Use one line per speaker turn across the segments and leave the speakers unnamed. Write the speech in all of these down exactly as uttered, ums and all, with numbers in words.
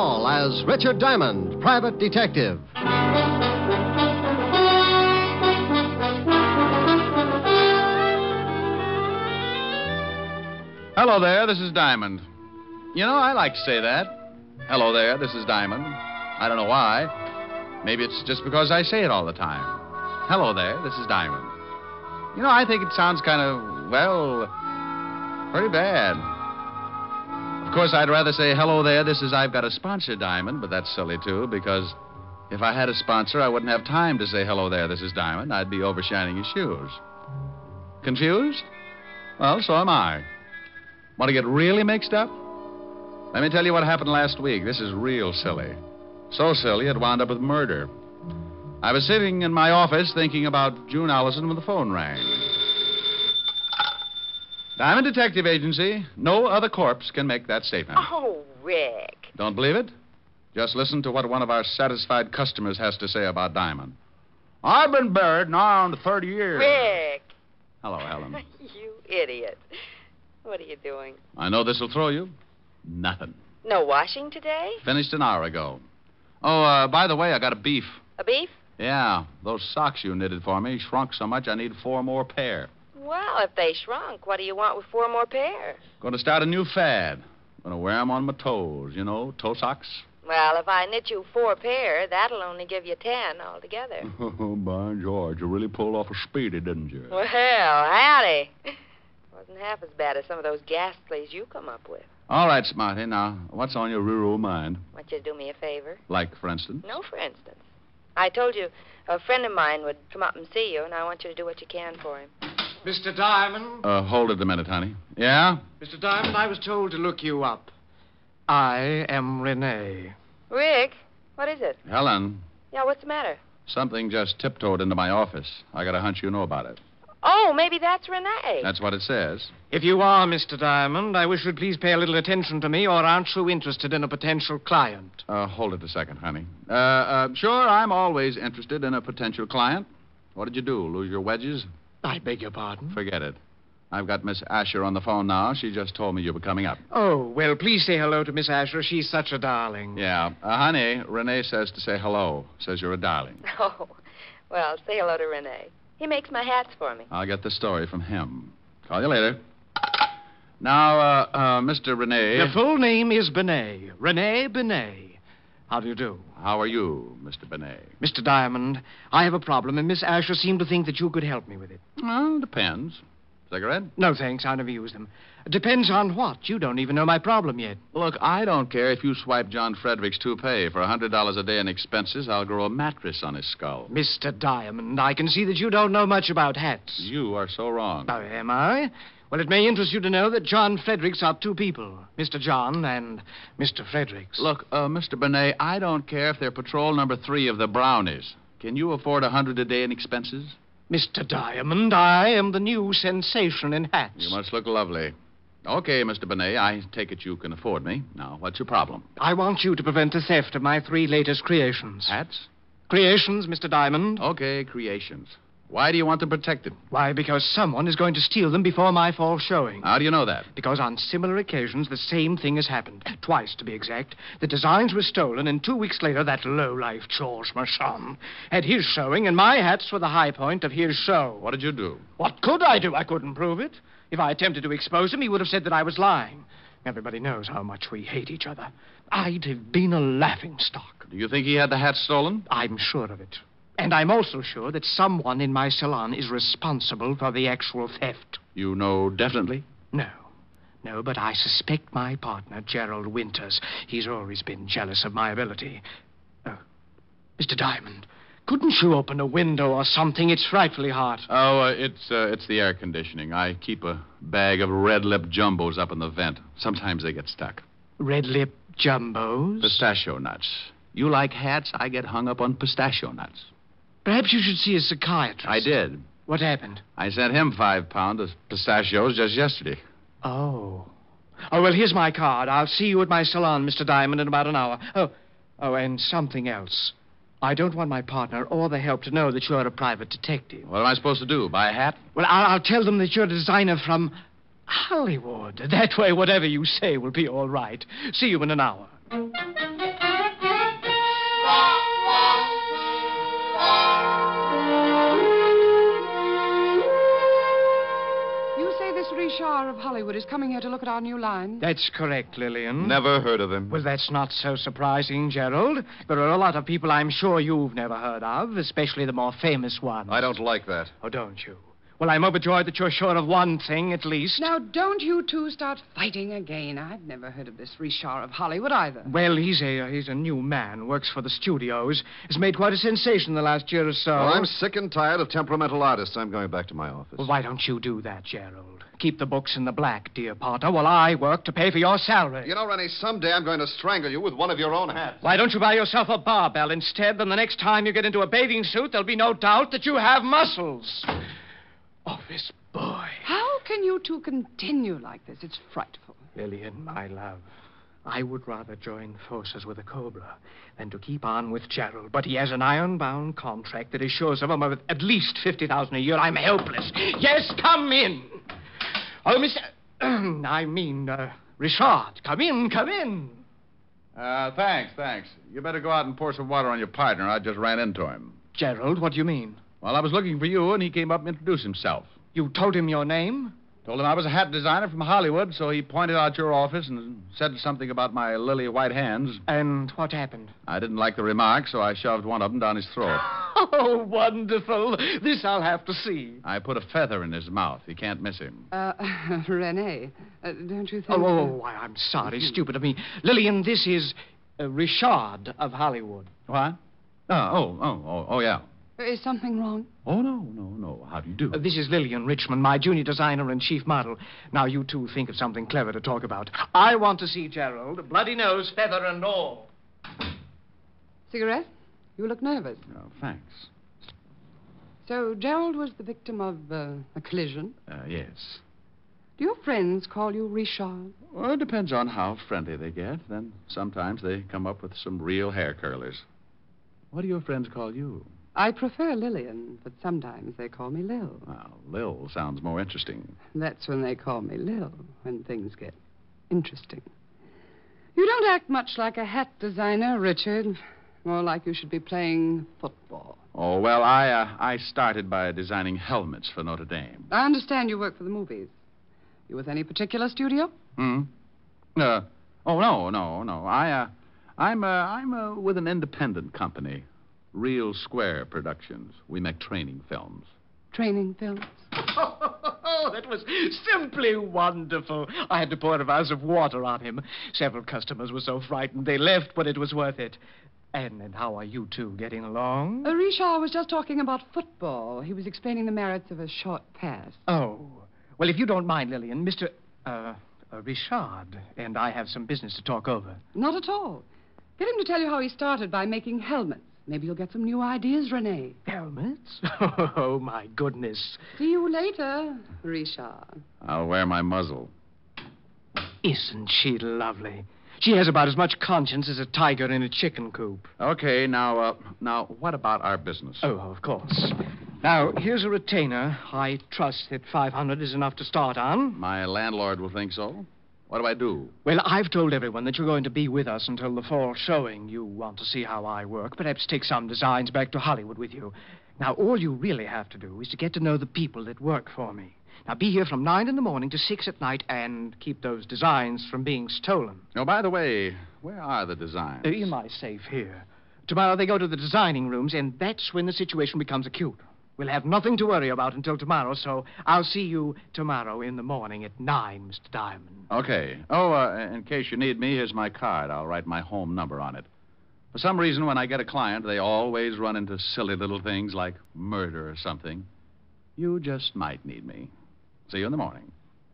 Hall as Richard Diamond, private detective.
Hello there, this is Diamond. You know, I like to say that. Hello there, this is Diamond. I don't know why. Maybe it's just because I say it all the time. Hello there, this is Diamond. You know, I think it sounds kind of, well, pretty bad. Of course, I'd rather say, hello there, this is I've got a sponsor, Diamond, but that's silly, too, because if I had a sponsor, I wouldn't have time to say, hello there, this is Diamond. I'd be overshining his shoes. Confused? Well, so am I. Want to get really mixed up? Let me tell you what happened last week. This is real silly. So silly, it wound up with murder. I was sitting in my office thinking about June Allison when the phone rang. Diamond Detective Agency. No other corpse can make that statement.
Oh, Rick.
Don't believe it? Just listen to what one of our satisfied customers has to say about Diamond. I've been buried now on thirty years.
Rick.
Hello, Helen.
You idiot. What are you doing?
I know this will throw you. Nothing.
No washing today?
Finished an hour ago. Oh, uh, by the way, I got a beef.
A beef?
Yeah, those socks you knitted for me shrunk so much I need four more pair.
Well, if they shrunk, what do you want with four more pair?
Going to start a new fad. Going to wear 'em on my toes, you know, toe socks.
Well, if I knit you four pair, that'll only give you ten altogether.
Oh, by George, you really pulled off a speedy, didn't you?
Well, howdy. Wasn't half as bad as some of those ghastlies you come up with.
All right, Smarty. Now, what's on your rural mind?
Want you to do me a favor?
Like, for instance?
No, for instance. I told you a friend of mine would come up and see you, and I want you to do what you can for him.
Mister Diamond?
Uh, hold it a minute, honey. Yeah?
Mister Diamond, I was told to look you up. I am Renee.
Rick, what is it?
Helen,
Yeah, what's the matter?
something just tiptoed into my office. I got a hunch you know about it.
Oh, maybe that's Renee.
That's what it says.
If you are Mister Diamond, I wish you'd please pay a little attention to me, or aren't you interested in a potential client?
Uh, hold it a second, honey. Uh, uh, sure, I'm always interested in a potential client. What did you do, lose your wedges?
I beg your pardon?
Forget it. I've got Miss Asher on the phone now. She just told me you were coming up.
Oh, well, please say hello to Miss Asher. She's such a darling.
Yeah. Uh, honey, Renee says to say hello. Says you're a darling.
Oh, well, say hello to Renee. He makes my hats for me.
I'll get the story from him. Call you later. Now, uh, uh, Mister Renee.
Your full name is Benet. Renee Benet. How do you do?
How are you, Mister Benet?
Mister Diamond, I have a problem, and Miss Asher seemed to think that you could help me with it.
Well, depends. Cigarette?
No, thanks. I never use them. Depends on what. You don't even know my problem yet.
Look, I don't care if you swipe John Frederick's toupee. For one hundred dollars a day in expenses, I'll grow a mattress on his skull.
Mister Diamond, I can see that you don't know much about hats.
You are so wrong.
Oh, am I? Well, it may interest you to know that John Fredericks are two people. Mister John and Mister Fredericks.
Look, uh, Mister Benet, I don't care if they're patrol number three of the Brownies. Can you afford a hundred a day in expenses?
Mister Diamond, I am the new sensation in hats.
You must look lovely. Okay, Mister Benet, I take it you can afford me. Now, what's your problem?
I want you to prevent the theft of my three latest creations.
Hats?
Creations, Mister Diamond.
Okay, creations. Why do you want them protected?
Why, because someone is going to steal them before my fall showing.
How do you know that?
Because on similar occasions, the same thing has happened. Twice, to be exact. The designs were stolen, and two weeks later, that lowlife George Marchand had his showing, and my hats were the high point of his show.
What did you do?
What could I do? I couldn't prove it. If I attempted to expose him, he would have said that I was lying. Everybody knows how much we hate each other. I'd have been a laughingstock.
Do you think he had the hat stolen?
I'm sure of it. And I'm also sure that someone in my salon is responsible for the actual theft.
You know definitely?
No. No, but I suspect my partner, Gerald Winters. He's always been jealous of my ability. Oh, Mister Diamond, couldn't you open a window or something? It's frightfully hot.
Oh, uh, it's uh, it's the air conditioning. I keep a bag of red lip jumbos up in the vent. Sometimes they get stuck.
Red lip jumbos?
Pistachio nuts. You like hats? I get hung up on pistachio nuts.
Perhaps you should see a psychiatrist.
I did.
What happened?
I sent him five pounds of pistachios just yesterday.
Oh. Oh, well, here's my card. I'll see you at my salon, Mister Diamond, in about an hour. Oh, oh, and something else. I don't want my partner or the help to know that you're a private detective.
What am I supposed to do? Buy a hat?
Well, I'll, I'll tell them that you're a designer from Hollywood. That way, whatever you say will be all right. See you in an hour.
You say this Richard of Hollywood is coming here to look at our new line?
That's correct, Lillian.
Never heard of him.
Well, that's not so surprising, Gerald. There are a lot of people I'm sure you've never heard of, especially the more famous ones.
I don't like that.
Oh, don't you? Well, I'm overjoyed that you're sure of one thing, at least.
Now, don't you two start fighting again. I've never heard of this Richard of Hollywood either.
Well, he's a he's a new man, works for the studios. Has made quite a sensation the last year or so.
Well, I'm sick and tired of temperamental artists. I'm going back to my office.
Well, why don't you do that, Gerald? Keep the books in the black, dear Potter, while I work to pay for your salary.
You know, Rennie, someday I'm going to strangle you with one of your own hats.
Why don't you buy yourself a barbell instead? Then the next time you get into a bathing suit, there'll be no doubt that you have muscles. Oh, this boy.
How can you two continue like this? It's frightful.
Lillian, my love, I would rather join forces with a Cobra than to keep on with Gerald. But he has an iron-bound contract that assures of him of at least fifty thousand dollars a year. I'm helpless. Yes, come in. Oh, Mister I mean, uh, Richard, come in, come in.
Uh, thanks, thanks. You better go out and pour some water on your partner. I just ran into him.
Gerald, what do you mean?
Well, I was looking for you, and he came up and introduced himself.
You told him your name?
Told him I was a hat designer from Hollywood, so he pointed out your office and said something about my lily white hands.
And what happened?
I didn't like the remark, so I shoved one of them down his throat.
Oh, wonderful. This I'll have to see.
I put a feather in his mouth. You can't miss him.
Uh, Renee, uh, don't you think...
Oh, oh, why, I'm sorry. Stupid of me. Lillian, this is uh, Richard of Hollywood.
What? Oh, oh, oh, oh, oh, yeah.
Is something wrong?
Oh, no, no, no. How do you do?
Uh, this is Lillian Richmond, my junior designer and chief model. Now, you two think of something clever to talk about. I want to see Gerald, bloody nose, feather, and all.
Cigarette? You look nervous.
Oh, thanks.
So, Gerald was the victim of uh, a collision?
Uh, yes.
Do your friends call you Richard?
Well, it depends on how friendly they get. Then sometimes they come up with some real hair curlers. What do your friends call you?
I prefer Lillian, but sometimes they call me Lil.
Well, Lil sounds more interesting.
That's when they call me Lil, when things get interesting. You don't act much like a hat designer, Richard. More like you should be playing football.
Oh, well, I uh, I started by designing helmets for Notre Dame.
I understand you work for the movies. You with any particular studio?
Hmm? Uh, oh, no, no, no. I, uh, I'm, uh, I'm uh, with an independent company. Real Square Productions. We make training films.
Training films?
Oh, that was simply wonderful. I had to pour a vase of water on him. Several customers were so frightened they left, but it was worth it. And, and how are you two getting along?
Uh, Richard was just talking about football. He was explaining the merits of a short pass.
Oh. Well, if you don't mind, Lillian, Mister Uh, uh, Richard and I have some business to talk over.
Not at all. Get him to tell you how he started by making helmets. Maybe you'll get some new ideas, Renee.
Helmets? Oh, my goodness.
See you later, Richard.
I'll wear my muzzle.
Isn't she lovely? She has about as much conscience as a tiger in a chicken coop.
Okay, now, uh, now, what about our business?
Oh, of course. Now, here's a retainer. I trust that five hundred is enough to start on.
My landlord will think so. What do I do?
Well, I've told everyone that you're going to be with us until the fall showing. You want to see how I work, perhaps take some designs back to Hollywood with you. Now, all you really have to do is to get to know the people that work for me. Now, be here from nine in the morning to six at night and keep those designs from being stolen.
Oh, by the way, where are the designs?
Uh, in my safe here. Tomorrow they go to the designing rooms, and that's when the situation becomes acute. We'll have nothing to worry about until tomorrow, so I'll see you tomorrow in the morning at nine, Mister Diamond.
Okay. Oh, uh, in case you need me, here's my card. I'll write my home number on it. For some reason, when I get a client, they always run into silly little things like murder or something. You just might need me. See you in the morning.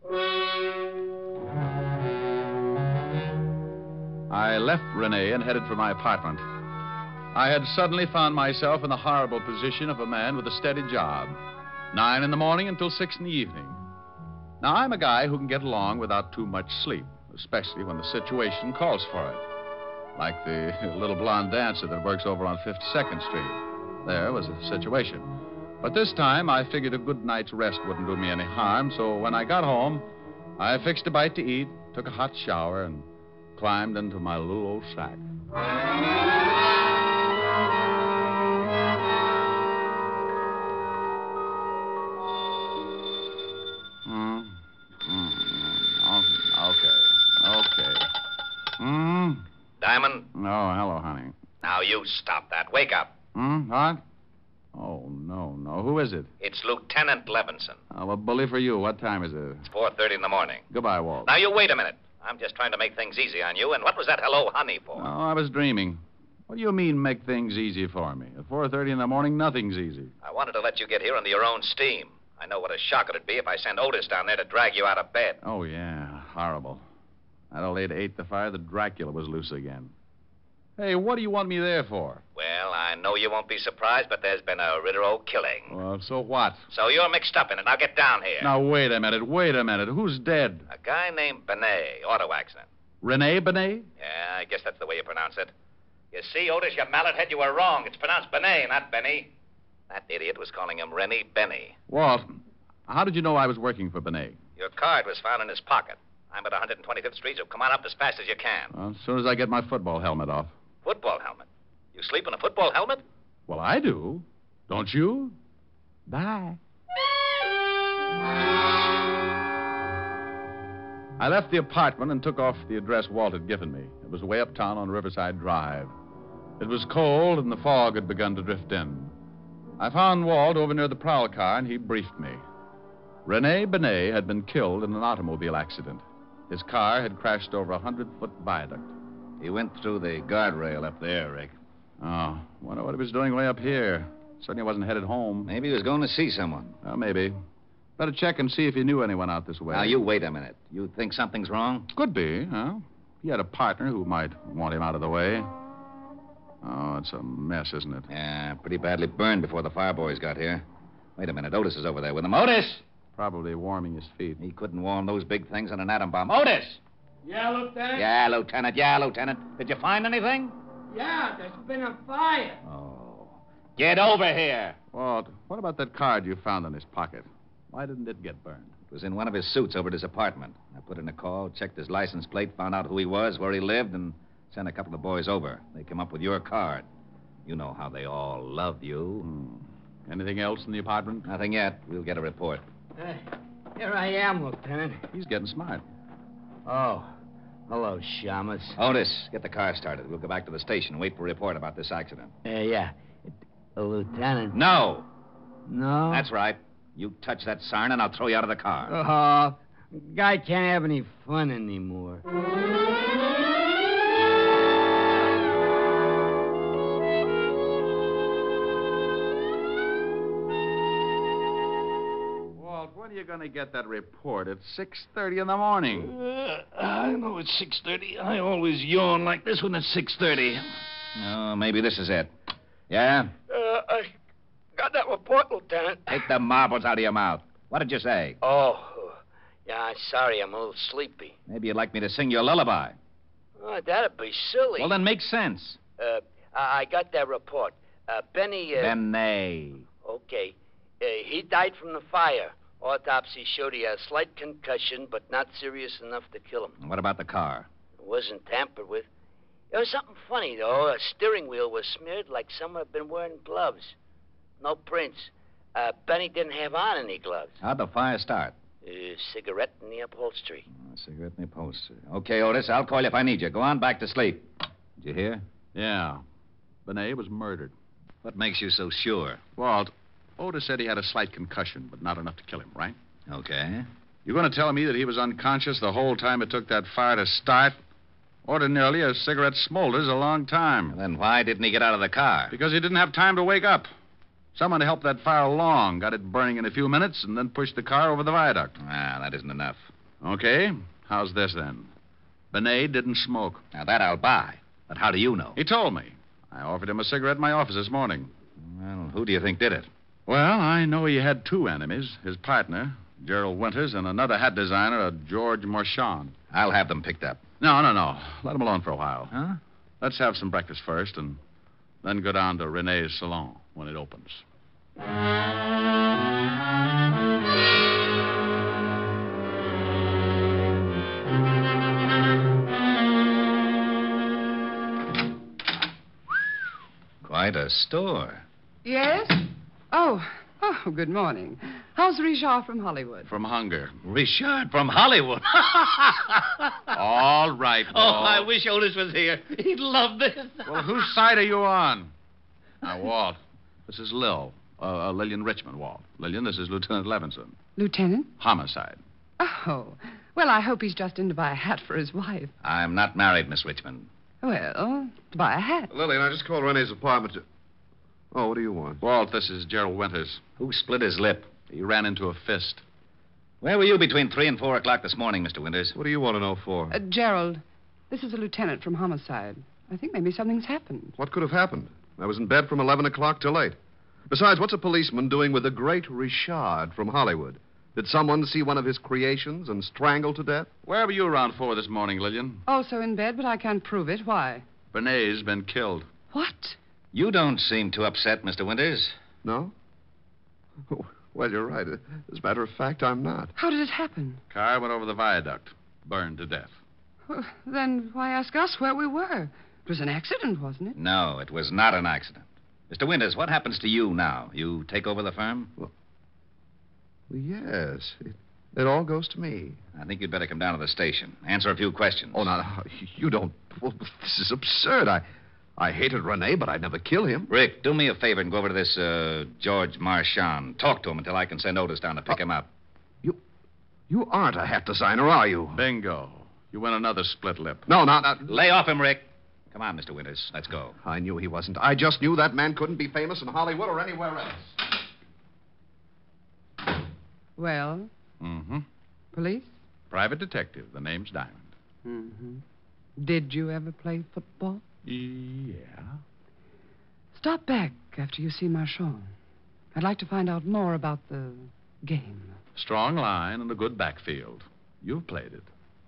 I left Renee and headed for my apartment. I had suddenly found myself in the horrible position of a man with a steady job. Nine in the morning until six in the evening. Now, I'm a guy who can get along without too much sleep, especially when the situation calls for it. Like the little blonde dancer that works over on fifty-second Street. There was a situation. But this time, I figured a good night's rest wouldn't do me any harm, so when I got home, I fixed a bite to eat, took a hot shower, and climbed into my little old sack. Hmm. Mm. Okay. Okay. Hmm.
Diamond,
Oh, hello, honey.
now you stop that. Wake up.
Hmm? What? Oh, no, no. Who is it?
It's Lieutenant Levinson.
Oh, well, bully for you. What time is it?
It's four thirty in the morning.
Goodbye, Walt.
Now, you wait a minute. I'm just trying to make things easy on you. And what was that hello, honey, for?
Oh, I was dreaming. What do you mean, make things easy for me? At four thirty in the morning, nothing's easy.
I wanted to let you get here under your own steam. I know what a shock it'd be if I sent Otis down there to drag you out of bed.
Oh, yeah. Horrible. Adelaide ate the fire. The Dracula was loose again. Hey, what do you want me there for?
Well, I know you won't be surprised, but there's been a Rittero killing.
Well, so what?
So you're mixed up in it. Now get down here.
Now, wait a minute. Wait a minute. Who's dead?
A guy named Benet, auto accident.
Rene Benet?
Yeah, I guess that's the way you pronounce it. You see, Otis, you mallet head, you were wrong. It's pronounced Benet, not Benny. That idiot was calling him Rennie Benny.
Walt, how did you know I was working for Benet?
Your card was found in his pocket. I'm at one hundred twenty-fifth Street, so come on up as fast as you can.
Well, as soon as I get my football helmet off.
Football helmet? You sleep in a football helmet?
Well, I do. Don't you? Bye. I left the apartment and took off the address Walt had given me. It was way uptown on Riverside Drive. It was cold, and the fog had begun to drift in. I found Walt over near the prowl car, and he briefed me. Rene Benet had been killed in an automobile accident. His car had crashed over a hundred-foot viaduct.
He went through the guardrail up there, Rick.
Oh, wonder what he was doing way up here. Certainly wasn't headed home.
Maybe he was going to see someone.
Well, maybe. Better check and see if he knew anyone out this way.
Now, you wait a minute. You think something's wrong?
Could be, huh? He had a partner who might want him out of the way. Oh, it's a mess, isn't it?
Yeah, pretty badly burned before the fire boys got here. Wait a minute. Otis is over there with him. Otis!
Probably warming his feet.
He couldn't warm those big things on an atom bomb. Otis!
Yeah, Lieutenant?
Yeah, Lieutenant. Yeah, Lieutenant. Did you find anything?
Yeah, there's been a fire.
Oh. Get over here.
Walt, what about that card you found in his pocket? Why didn't it get burned?
It was in one of his suits over at his apartment. I put in a call, checked his license plate, found out who he was, where he lived, and sent a couple of boys over. They came up with your card. You know how they all love you.
Hmm. Anything else in the apartment?
Nothing yet. We'll get a report.
Uh, here I am, Lieutenant.
He's getting smart.
Oh, hello, Shamus.
Otis, get the car started. We'll go back to the station and wait for a report about this accident.
Uh, yeah. Uh, Lieutenant.
No.
No?
That's right. You touch that siren and I'll throw you out of the car.
Oh, guy can't have any fun anymore.
Walt, when are you going to get that report? It's six thirty in the morning.
Uh, I know it's six thirty. I always yawn like this when it's six thirty. Oh, maybe this is it. Yeah?
Uh, I got that report, Lieutenant.
Take the marbles out of your mouth. What did you say?
Oh, yeah, sorry, I'm a little sleepy.
Maybe you'd like me to sing you a lullaby.
Oh, that'd be silly.
Well, then make sense.
Uh, I I got that report. Uh, Benny, uh...
Benet.
Okay. Uh, he died from the fire. Autopsy showed he had a slight concussion, but not serious enough to kill him.
What about the car?
It wasn't tampered with. There was something funny, though. A steering wheel was smeared like someone had been wearing gloves. No prints. Uh, Benny didn't have on any gloves.
How'd the fire start?
Uh, cigarette in the upholstery.
Oh, a cigarette in the upholstery. Okay, Otis, I'll call you if I need you. Go on back to sleep. Did you hear?
Yeah. Benet was murdered.
What makes you so sure?
Walt, Otis said he had a slight concussion, but not enough to kill him, right?
Okay.
You're going to tell me that he was unconscious the whole time it took that fire to start? Ordinarily, a cigarette smolders a long time.
Then why didn't he get out of the car?
Because he didn't have time to wake up. Someone helped that fire along, got it burning in a few minutes, and then pushed the car over the viaduct.
Ah, that isn't enough.
Okay. How's this, then? Benet didn't smoke.
Now, that I'll buy. But how do you know?
He told me. I offered him a cigarette in my office this morning.
Well, who do you think did it?
Well, I know he had two enemies. His partner, Gerald Winters, and another hat designer, a George Marchand.
I'll have them picked up.
No, no, no. Let him alone for a while.
Huh?
Let's have some breakfast first, and then go down to Renee's salon when it opens.
the store.
Yes? Oh, oh, good morning. How's Richard from Hollywood?
From hunger.
Richard from Hollywood.
All right,
Oh,
Walt.
I wish Otis was here. He'd love this.
Well, whose side are you on? Now, Walt, this is Lil. Uh, uh, Lillian Richmond, Walt. Lillian, this is Lieutenant Levinson.
Lieutenant?
Homicide.
Oh, well, I hope he's just in to buy a hat for his wife.
I'm not married, Miss Richmond.
Well, to buy a hat.
Lillian, I just called Renee's apartment to... Oh, what do you want?
Walt, this is Gerald Winters.
Who split his lip?
He ran into a fist.
Where were you between three and four o'clock this morning, Mister Winters?
What do you want to know for?
Uh, Gerald, this is a lieutenant from Homicide. I think maybe something's happened.
What could have happened? I was in bed from eleven o'clock till eight. Besides, what's a policeman doing with the great Richard from Hollywood? Did someone see one of his creations and strangle to death?
Where were you around four this morning, Lillian?
Also in bed, but I can't prove it. Why?
Benet's been killed.
What?
You don't seem too upset, Mister Winters.
No? Well, you're right. As a matter of fact, I'm not.
How did it happen?
Car went over the viaduct. Burned to death.
Well, then why ask us where we were? It was an accident, wasn't it?
No, it was not an accident. Mister Winters, what happens to you now? You take over the firm?
Well, well yes. It, it all goes to me.
I think you'd better come down to the station. Answer a few questions.
Oh, no, no. You don't... Well, this is absurd. I... I hated Rene, but I'd never kill him.
Rick, do me a favor and go over to this uh, George Marchand. Talk to him until I can send Otis down to pick
Uh,
him up.
You you aren't a hat designer, are you?
Bingo. You win another split lip.
No, not... not...
Lay off him, Rick. Come on, Mister Winters. Let's go.
I knew he wasn't. I just knew that man couldn't be famous in Hollywood or anywhere else.
Well,
Mm-hmm.
police?
Private detective. The name's Diamond.
Mm-hmm. Did you ever play football?
Yeah.
Stop back after you see Marchand. I'd like to find out more about the game.
Strong line and a good backfield. You've played it.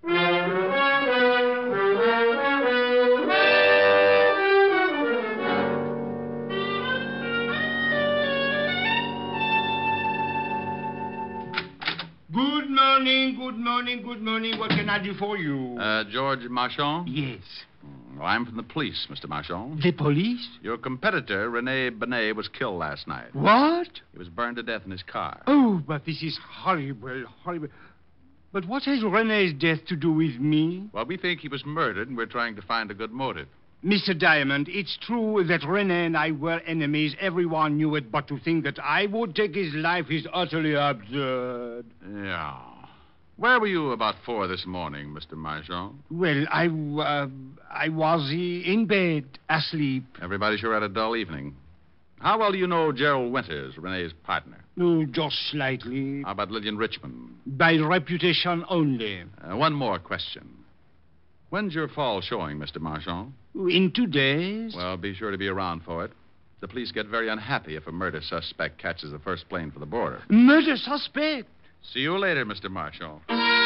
Good morning, good morning, good morning. What can I do for you?
Uh, George Marchand?
yes.
Well, I'm from the police, Mister Marchand.
The police?
Your competitor, Rene Benet, was killed last night.
What?
He was burned to death in his car.
Oh, but this is horrible, horrible. But what has Rene's death to do with me?
Well, we think he was murdered, and we're trying to find a good motive.
Mister Diamond, it's true that Rene and I were enemies. Everyone knew it, but to think that I would take his life is utterly absurd.
Yeah. Where were you about four this morning, Mister Marchand?
Well, I, uh, I was uh, in bed, asleep.
Everybody sure had a dull evening. How well do you know Gerald Winters, Rene's partner?
Oh, just slightly.
How about Lillian Richmond?
By reputation only.
Uh, one more question. When's your fall showing, Mister Marchand?
In two days.
Well, be sure to be around for it. The police get very unhappy if a murder suspect catches the first plane for the border.
Murder suspect.
See you later, Mister Marchand.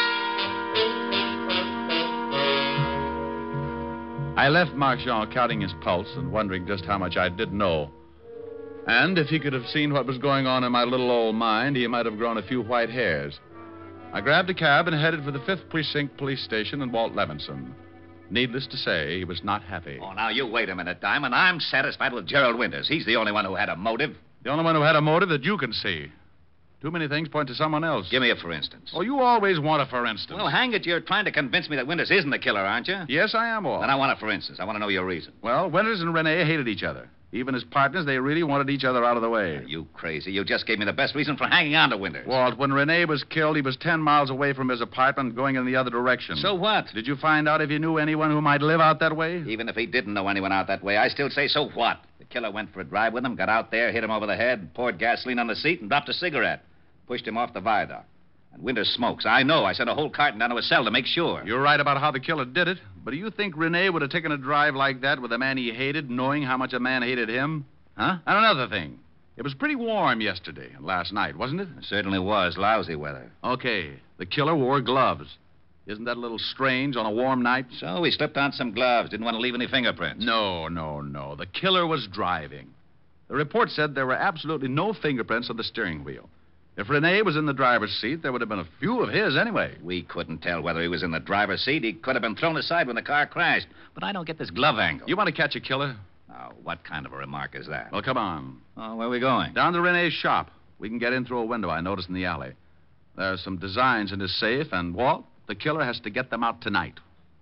I left Marchand counting his pulse and wondering just how much I did know. And if he could have seen what was going on in my little old mind, he might have grown a few white hairs. I grabbed a cab and headed for the fifth Precinct Police Station in Walt Levinson. Needless to say, he was not happy.
Oh, now, you wait a minute, Diamond. I'm satisfied with Gerald Winters. He's the only one who had a motive.
The only one who had a motive that you can see. Too many things point to someone else.
Give me a for instance.
Oh, you always want a for instance.
Well, hang it, you're trying to convince me that Winters isn't the killer, aren't you?
Yes, I am, Walt.
Then I want a for instance. I want to know your reason.
Well, Winters and Rene hated each other. Even as partners, they really wanted each other out of the way.
Are you crazy? You just gave me the best reason for hanging on to Winters.
Walt, when Rene was killed, he was ten miles away from his apartment going in the other direction.
So what?
Did you find out if he knew anyone who might live out that way?
Even if he didn't know anyone out that way, I still say so what? The killer went for a drive with him, got out there, hit him over the head, poured gasoline on the seat, and dropped a cigarette. Pushed him off the viaduct. And Winters smokes. I know. I sent a whole carton down to his cell to make sure.
You're right about how the killer did it. But do you think Rene would have taken a drive like that with a man he hated, knowing how much a man hated him? Huh? And another thing. It was pretty warm yesterday and last night, wasn't it?
It certainly was. Lousy weather.
Okay. The killer wore gloves. Isn't that a little strange on a warm night?
So he slipped on some gloves. Didn't want to leave any fingerprints.
No, no, no. The killer was driving. The report said there were absolutely no fingerprints on the steering wheel. If Rene was in the driver's seat, there would have been a few of his anyway.
We couldn't tell whether he was in the driver's seat. He could have been thrown aside when the car crashed. But I don't get this glove angle.
You want to catch a killer?
Now, what kind of a remark is that?
Well, come on.
Oh, where are we going?
Down to Renee's shop. We can get in through a window I noticed in the alley. There are some designs in his safe, and Walt, the killer, has to get them out tonight.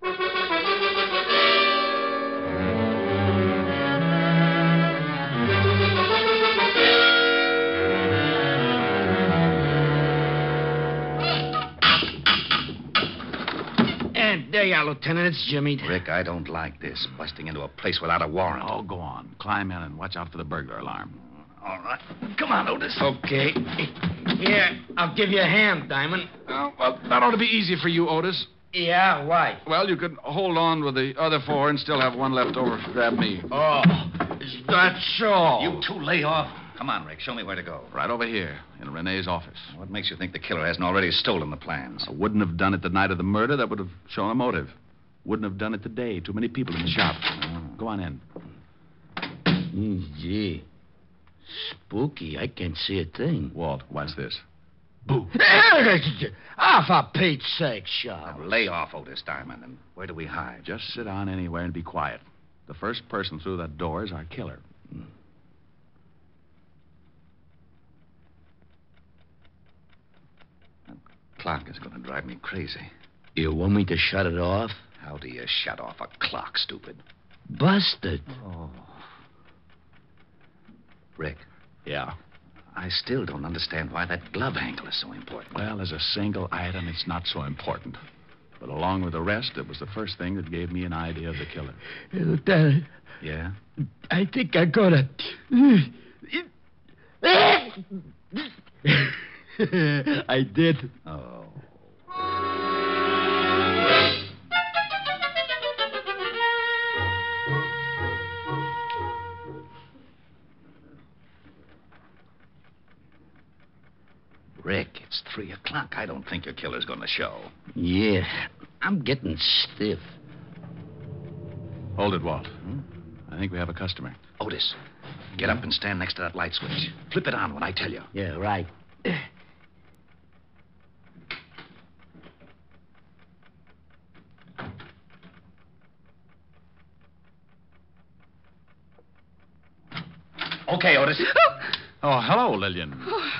There you are, Lieutenant. It's Jimmy.
Rick, I don't like this. Busting into a place without a warrant.
Oh, go on. Climb in and watch out for the burglar alarm.
All right. Come on, Otis.
Okay. Here, I'll give you a hand, Diamond.
Oh, well, that ought to be easy for you, Otis.
Yeah, why?
Well, you could hold on with the other four and still have one left over to grab me.
Oh, is that so?
You two lay off. Come on, Rick. Show me where to go.
Right over here, in Renee's office.
What makes you think the killer hasn't already stolen the plans?
I wouldn't have done it the night of the murder. That would have shown a motive. Wouldn't have done it today. Too many people in the shop. Oh. Go on in.
Mm, gee. Spooky. I can't see a thing.
Walt, what's this?
Boo. Ah, for Pete's sake, Shaw.
Now, lay off, Otis Diamond. And where do we hide?
Just sit down anywhere and be quiet. The first person through that door is our killer.
Hmm. Clock is going to drive me crazy.
You want me to shut it off?
How do you shut off a clock, stupid?
Busted.
Oh. Rick.
Yeah?
I still don't understand why that glove handle is so important.
Well, as a single item, it's not so important. But along with the rest, it was the first thing that gave me an idea of the killer.
Hey, Lieutenant.
Yeah?
I think I'm gonna... I did.
Oh. Rick, it's three o'clock. I don't think your killer's going to show.
Yeah, I'm getting stiff.
Hold it, Walt. Hmm? I think we have a customer.
Otis, get up and stand next to that light switch. Flip it on when I tell you.
Yeah, right.
Okay, Otis.
Oh, hello, Lillian.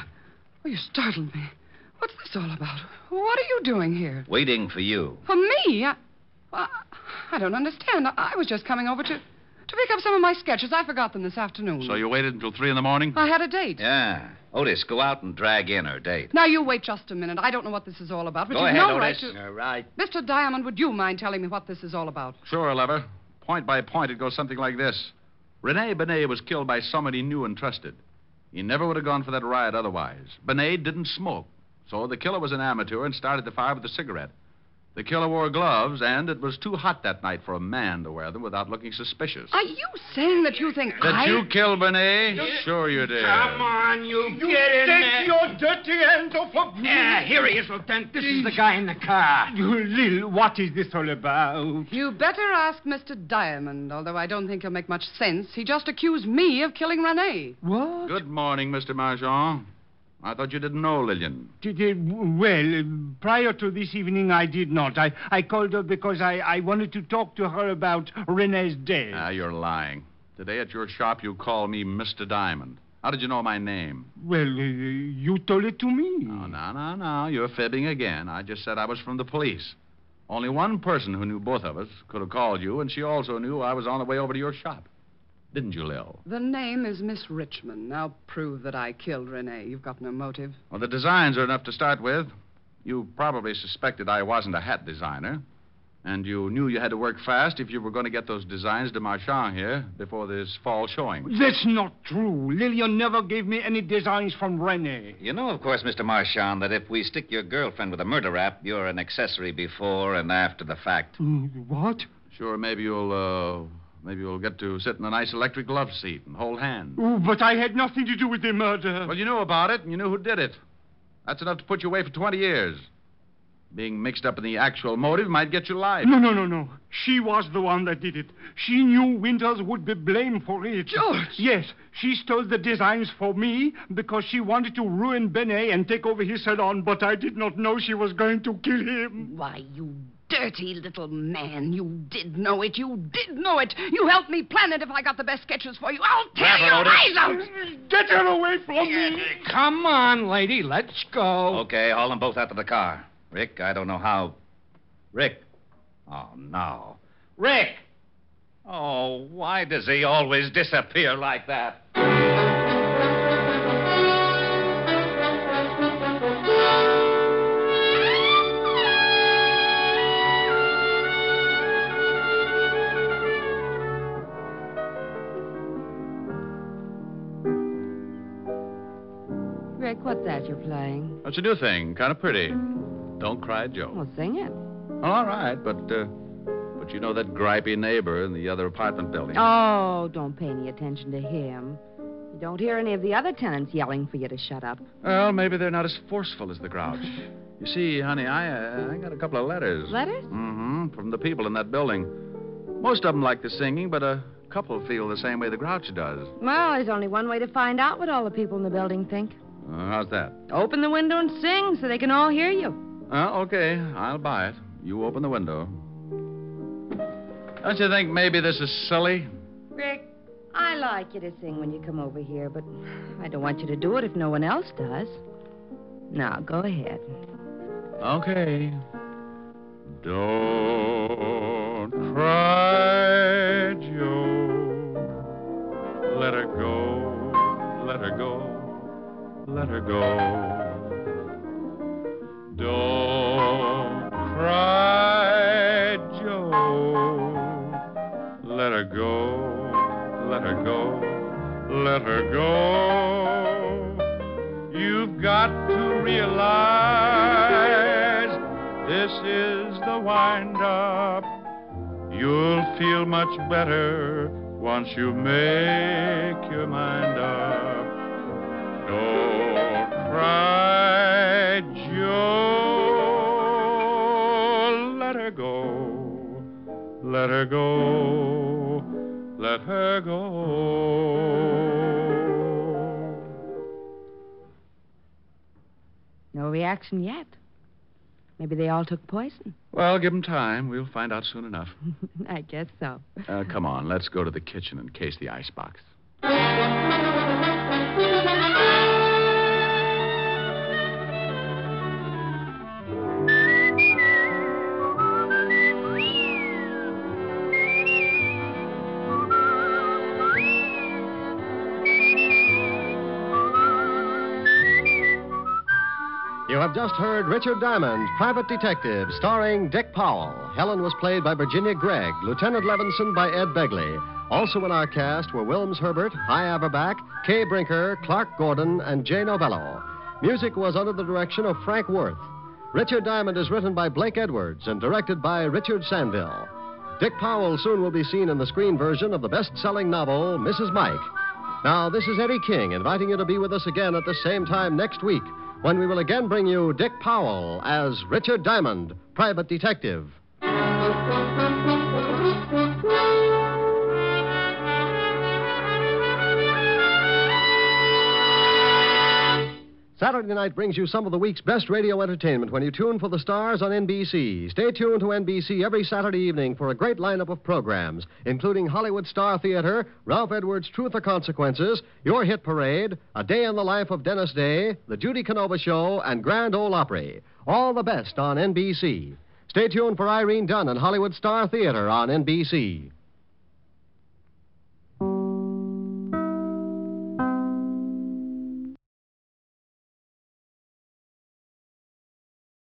Oh, you startled me. What's this all about? What are you doing here?
Waiting for you.
For me? I, well, I don't understand. I, I was just coming over to, to pick up some of my sketches. I forgot them this afternoon.
So you waited until three in the morning?
I had a date.
Yeah. Otis, go out and drag in her date.
Now, you wait just a minute. I don't know what this is all about, but
Go
you've
ahead,
no right
Otis.
to...
All right.
Mister Diamond, would you mind telling me what this is all about?
Sure, Lever. Point by point, it goes something like this. Rene Benet was killed by somebody he knew and trusted. He never would have gone for that riot otherwise. Benet didn't smoke, so the killer was an amateur and started the fire with a cigarette. The killer wore gloves, and it was too hot that night for a man to wear them without looking suspicious.
Are you saying that you think
That
I...
you killed Benet? Sure you did.
Come on, you,
You
get in
take
there.
your dirty hands off of me.
Yeah, here he is, Lieutenant. This is the guy in the car.
You, Lil, what is this all about?
You better ask Mister Diamond, although I don't think he'll make much sense. He just accused me of killing Renee.
What?
Good morning, Mister Marchand. I thought you didn't know Lillian.
Did it- Well, uh, prior to this evening, I did not. I, I called her because I, I wanted to talk to her about Renee's death.
Ah, you're lying. Today at your shop, you called me Mister Diamond. How did you know my name?
Well, uh, you told it to me.
No, no, no, no. You're fibbing again. I just said I was from the police. Only one person who knew both of us could have called you, and she also knew I was on the way over to your shop. Didn't you, Lil?
The name is Miss Richmond. Now prove that I killed Renee. You've got no motive.
Well, the designs are enough to start with. You probably suspected I wasn't a hat designer. And you knew you had to work fast if you were going to get those designs to Marchand here before this fall showing.
That's not true. Lillian never gave me any designs from Renee.
You know, of course, Mister Marchand, that if we stick your girlfriend with a murder rap, you're an accessory before and after the fact.
Mm, What?
Sure, maybe you'll, uh, maybe you'll get to sit in a nice electric love seat and hold hands.
Oh, but I had nothing to do with the murder.
Well, you knew about it, and you knew who did it. That's enough to put you away for twenty years. Being mixed up in the actual motive might get you life.
No, no, no, no. She was the one that did it. She knew Winters would be blamed for it.
George!
Yes, she stole the designs for me because she wanted to ruin Benet and take over his salon, but I did not know she was going to kill him.
Why, you
dirty little man. You did know it. You did know it. You helped me plan it if I got the best sketches for you. I'll tear
Grab her,
your
Otis.
eyes out.
Get her away from me.
Come on, lady, let's go.
Okay, haul them both out to the car. Rick, I don't know how. Rick. Oh, no. Rick! Oh, why does he always disappear like that?
Rick, what's that you're playing?
That's a new thing. Kind of pretty. Don't Cry Joe.
Well, sing it.
Well, all right, but, uh, but you know that gripey neighbor in the other apartment building.
Oh, don't pay any attention to him. You don't hear any of the other tenants yelling for you to shut up.
Well, maybe they're not as forceful as the Grouch. You see, honey, I, uh, I got a couple of letters.
Letters?
Mm-hmm, from the people in that building. Most of them like the singing, but a couple feel the same way the Grouch does.
Well, there's only one way to find out what all the people in the building think.
Uh, how's that?
Open the window and sing so they can all hear you.
Uh, okay, I'll buy it. You open the window. Don't you think maybe this is silly?
Rick, I like you to sing when you come over here, but I don't want you to do it if no one else does. Now, go ahead.
Okay. Don't cry, Joe. Let her go. Let her go. Let her go. Don't cry, Joe. Let her go. Let her go. Let her go. You've got to realize this is the wind-up. You'll feel much better once you make your mind up. Don't cry, Joe. Let her go. Let her go. Let her go.
No reaction yet. Maybe they all took poison.
Well, give them time. We'll find out soon enough.
I guess so.
Uh, come on, let's go to the kitchen and case the icebox.
You have just heard Richard Diamond, Private Detective, starring Dick Powell. Helen was played by Virginia Gregg, Lieutenant Levinson by Ed Begley. Also in our cast were Wilms Herbert, Hy Averback, Kay Brinker, Clark Gordon, and Jay Novello. Music was under the direction of Frank Worth. Richard Diamond is written by Blake Edwards and directed by Richard Sandville. Dick Powell soon will be seen in the screen version of the best-selling novel, Missus Mike. Now, this is Eddie King inviting you to be with us again at the same time next week, when we will again bring you Dick Powell as Richard Diamond, Private Detective. Saturday night brings you some of the week's best radio entertainment when you tune for the stars on N B C. Stay tuned to N B C every Saturday evening for a great lineup of programs, including Hollywood Star Theater, Ralph Edwards' Truth or Consequences, Your Hit Parade, A Day in the Life of Dennis Day, The Judy Canova Show, and Grand Ole Opry. All the best on N B C. Stay tuned for Irene Dunn and Hollywood Star Theater on N B C.